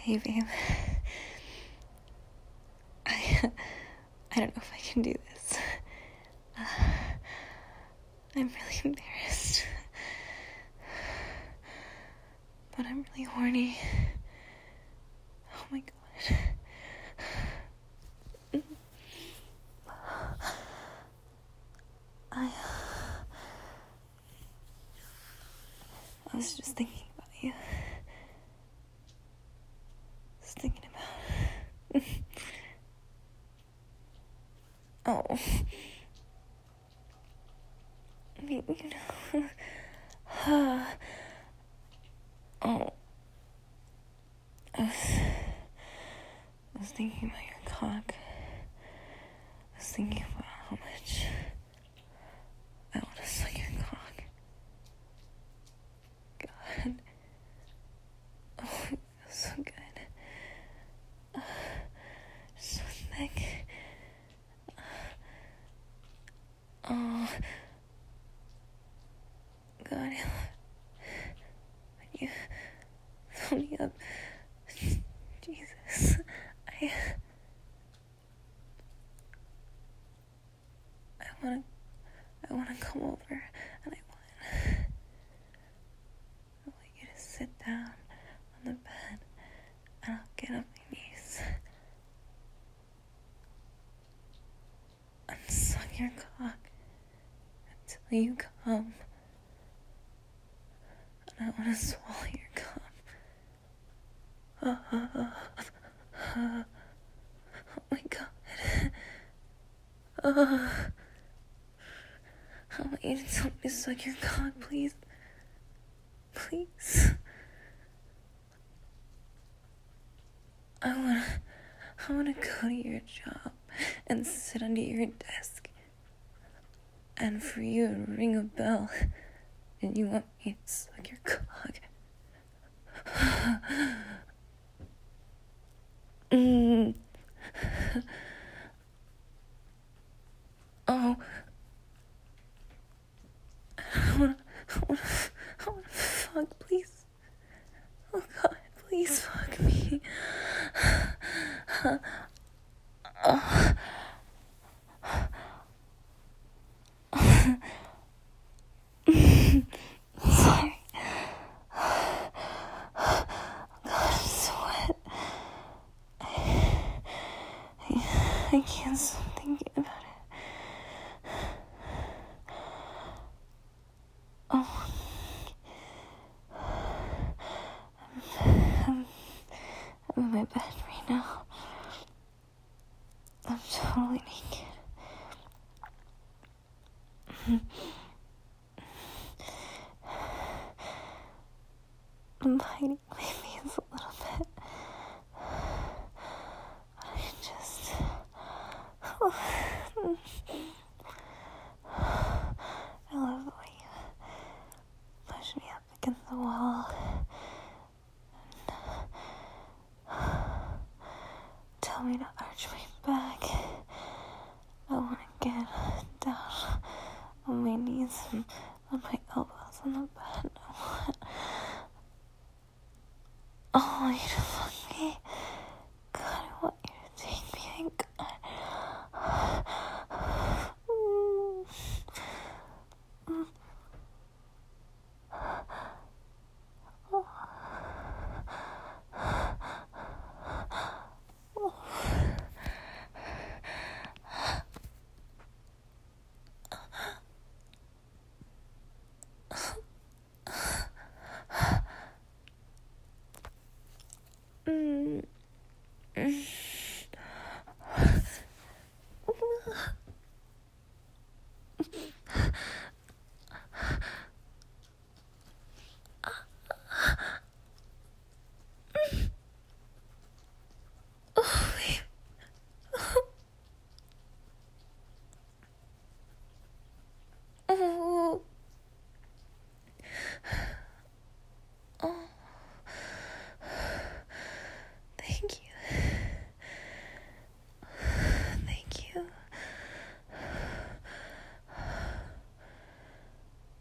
Hey, babe. I don't know if I can do this. I'm really embarrassed. But I'm really horny. Oh my god. I was just thinking about you. Just thinking about... Oh. You know... Oh. I was thinking about your cock. I was thinking about how much I want to suck your cock. God. Oh, it feels so good. So thick. Oh. God, when you fill me up. Jesus. I want to come over, and I want you to sit down on the bed, and I'll get on my knees and suck your cock until you come, and I want to swallow your cum. Oh my god. I want you to tell me to suck your cock, please. Please. I wanna go to your job and sit under your desk and for you to ring a bell and you want me to suck your cock. Oh. I wanna fuck, please. Oh God, please fuck me. Sorry. God, I'm sweat. I can't stop thinking about it. Oh. I'm in my bed right now. I'm totally naked. I'm hiding my face a little bit. I just... I love the way you push me up against the wall. And tell me to arch my